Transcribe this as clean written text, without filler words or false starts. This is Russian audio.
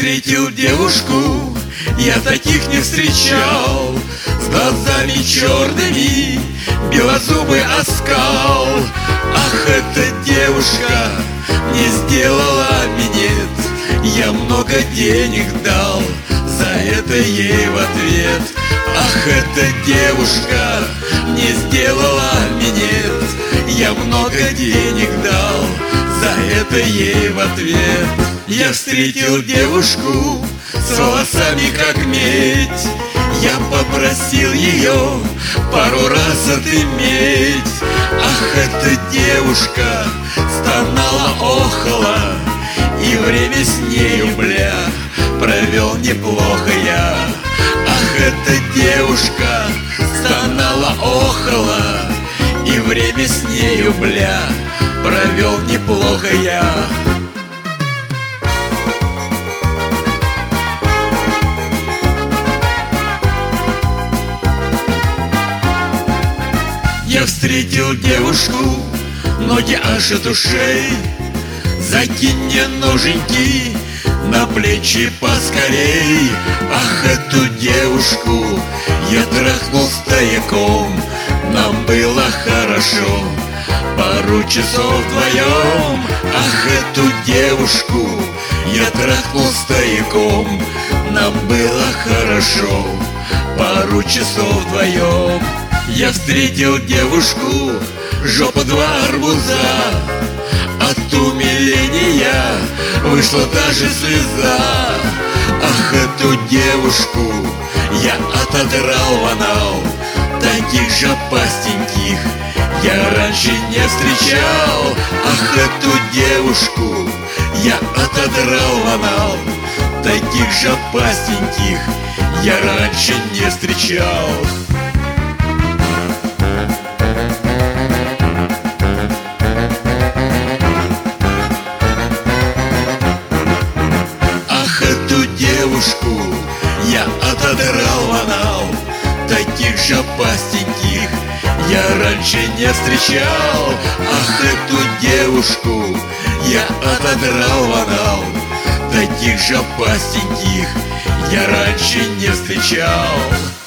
встретил девушку, я таких не встречал, с глазами черными, белозубый оскал. Ах, эта девушка мне сделала минет, я много денег дал за это ей в ответ. Ах, эта девушка мне сделала минет, я много денег дал за это ей в ответ. Я встретил девушку с волосами как медь, я попросил ее пару раз отыметь. Ах, эта девушка стонала, охала, и время с нею, бля, провел неплохо я. Ах, эта девушка стонала, охала, и время с нею, бля, провел неплохо я. Я встретил девушку, ноги аж от ушей, закинь мне ноженьки на плечи поскорей. Ах, эту девушку я трахнул стояком, нам было хорошо пару часов вдвоем. Ах, эту девушку я трахнул стояком, нам было хорошо пару часов вдвоем. Я встретил девушку, жопа два арбуза, от умиления вышла даже слеза. Ах, эту девушку я отодрал в анал, таких жопастеньких я раньше не встречал. Ах, эту девушку я отодрал в анал, таких жопастеньких я раньше не встречал. Девушку я отодрал в анал, таких жопастеньких я раньше не встречал. Ах, эту девушку я отодрал в анал, таких жопастеньких я раньше не встречал.